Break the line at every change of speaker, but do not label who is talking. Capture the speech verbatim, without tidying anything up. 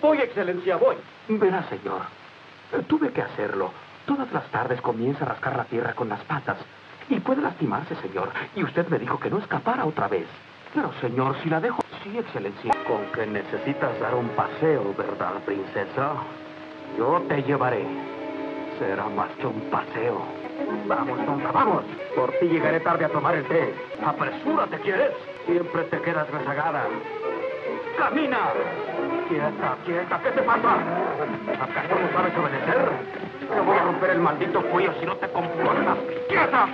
Voy, Excelencia, voy.
Verá, señor. Eh, Tuve que hacerlo. Todas las tardes comienza a rascar la tierra con las patas. Y puede lastimarse, señor. Y usted me dijo que no escapara otra vez. Pero, señor, si la dejo... Sí, Excelencia. Con que necesitas dar un paseo, ¿verdad, princesa? Yo te llevaré. Será más que un paseo. Vamos, tonta, vamos. Por ti llegaré tarde a tomar el té. Apresúrate, ¿quieres? Siempre te quedas rezagada. ¡Camina! Quieta, quieta, ¿qué te pasa? ¿Acaso no sabes obedecer? Te voy a romper el maldito cuello si no te comportas. ¡Quieta!